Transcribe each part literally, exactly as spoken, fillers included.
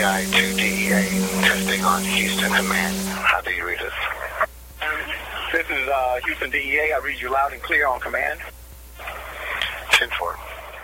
I to D E A, testing on Houston Command. How do you read us? This is uh, Houston D E A. I read you loud and clear on command. ten four.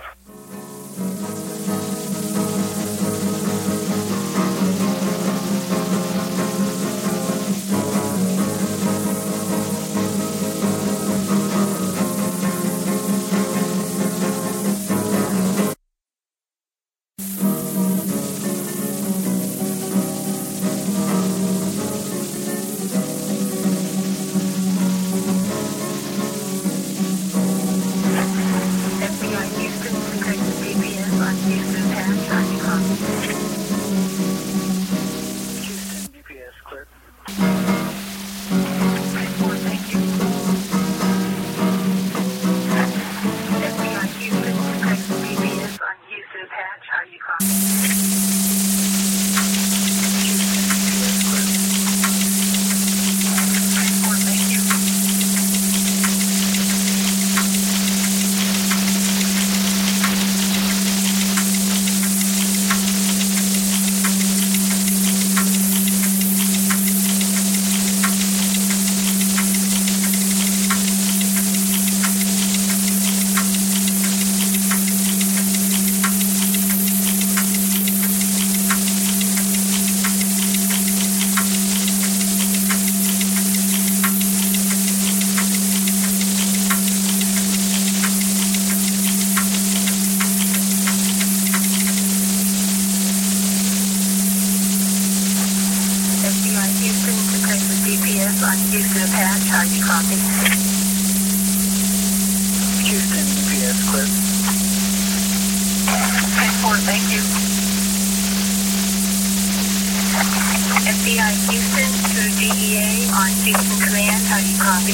On Houston Apache, how do you copy? Houston, G P S clear. ten four, thank you. F B I Houston to D E A on Houston Command, how do you copy?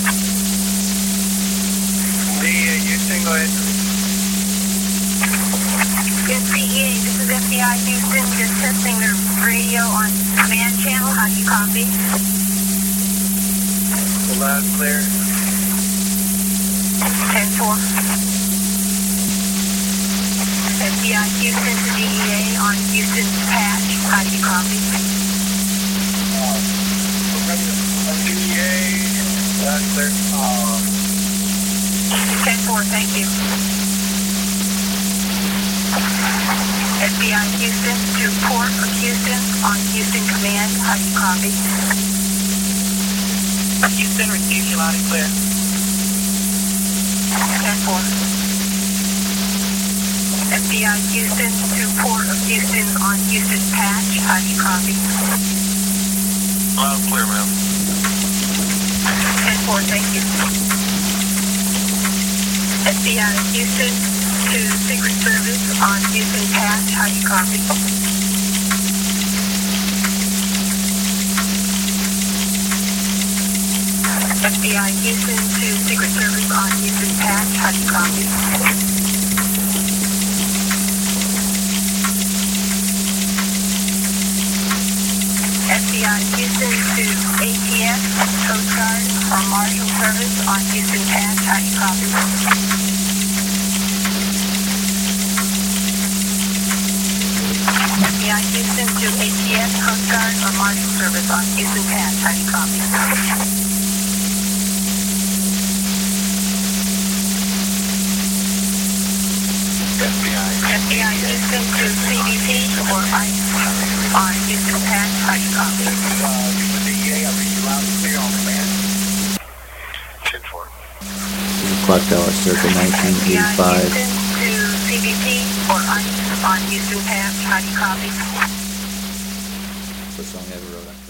D E A Houston, go ahead. Yes, D E A, this is F B I Houston, just testing the radio on command channel, how do you copy? Loud and clear. ten four. F B I Houston to D E A on Houston patch. How do you copy? Uh, D E A, loud and clear. Uh, ten four, thank you. F B I Houston to Port of Houston on Houston Command. How do you copy? Houston, receive you loud and clear. ten four. F B I Houston to Port of Houston on Houston patch. How do you copy? Loud and clear, ma'am. ten four, thank you. F B I Houston to Secret Service on Houston patch. How do you copy? F B I Houston to Secret Service on Houston patch. How do you copy? F B I Houston to A T S, Coast Guard or Marshal Service on Houston patch. How do you copy? F B I Houston to A T S, Coast Guard or Marshal Service on Houston patch. How do you copy? F B I. F B I Houston to C B P or ICE on Houston patch. How do you copy? Uh, Houston D E A, I read you loud and clear on command. ten four. Clock tower circa nineteen eighty-five. F B I Houston to C B P or ICE on Houston patch. How do you copy? First song I ever wrote.